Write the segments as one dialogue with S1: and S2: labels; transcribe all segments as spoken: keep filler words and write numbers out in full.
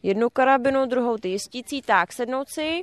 S1: jednu karabinu, druhou ty jistící, tak sednout si.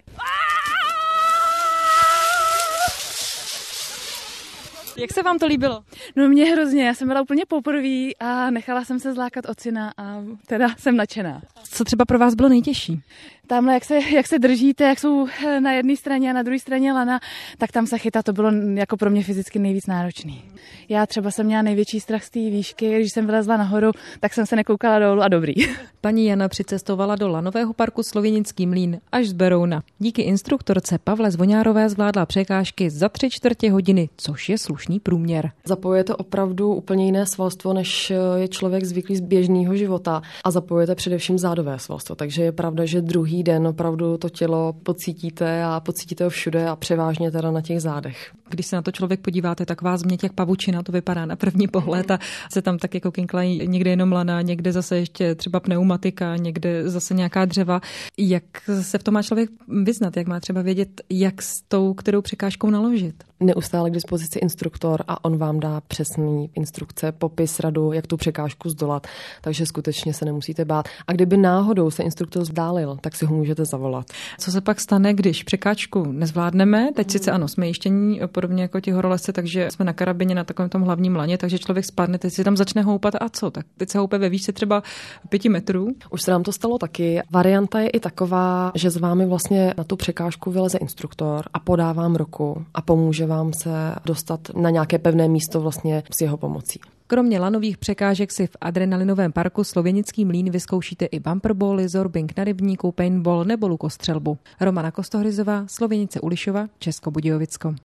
S2: Jak se vám to líbilo?
S3: No mě hrozně, já jsem byla úplně poprvé a nechala jsem se zlákat od syna a teda jsem nadšená.
S2: Co třeba pro vás bylo nejtěžší?
S3: Tamhle, jak se, jak se držíte, jak jsou na jedné straně a na druhé straně lana, tak tam se chytat, to bylo jako pro mě fyzicky nejvíc náročný. Já třeba jsem měla největší strach z té výšky, když jsem vylezla nahoru, tak jsem se nekoukala dolů a dobrý.
S2: Paní Jana přicestovala do lanového parku Slověnický mlýn až z Berouna. Díky instruktorce Pavle Zvoňárové zvládla překážky za tři čtvrtě hodiny, což je slušný průměr.
S4: Zapojujete opravdu úplně jiné svalstvo, než je člověk zvyklý z běžného života a zapojujete především zádové svalstvo, takže je pravda, že druhý den opravdu to tělo pocítíte a pocítíte ho všude a převážně teda na těch zádech.
S2: Když se na to člověk podíváte, tak vás mě jak pavučina, to vypadá na první pohled a se tam tak jako kinklají někde jenom lana, někde zase ještě třeba pneumatika, někde zase nějaká dřeva. Jak se v tom má člověk vyznat, jak má třeba vědět, jak s tou kterou překážkou naložit?
S4: Neustále k dispozici instruktor a on vám dá přesný instrukce, popis, radu, jak tu překážku zdolat, takže skutečně se nemusíte bát. A kdyby náhodou se instruktor vzdálil, tak si ho můžete zavolat.
S2: Co se pak stane, když překážku nezvládneme? Teď sice ano, jsme jištění, podobně jako ti horolezci, takže jsme na karabině na takovém tom hlavním laně, takže člověk spadne, teď si tam začne houpat a co? Tak teď se houpe ve výšce třeba pěti metrů.
S4: Už se nám to stalo taky. Varianta je i taková, že s vámi vlastně na tu překážku vyleze instruktor a podá vám ruku a pomůže vám se dostat na nějaké pevné místo vlastně s jeho pomocí.
S2: Kromě lanových překážek si v adrenalinovém parku Slověnický mlýn vyzkoušíte i bumperbally, zorbing na rybníku, paintball nebo lukostřelbu. Romana Kostohryzová, Slověnice Ulišova, Česko Budějovicko.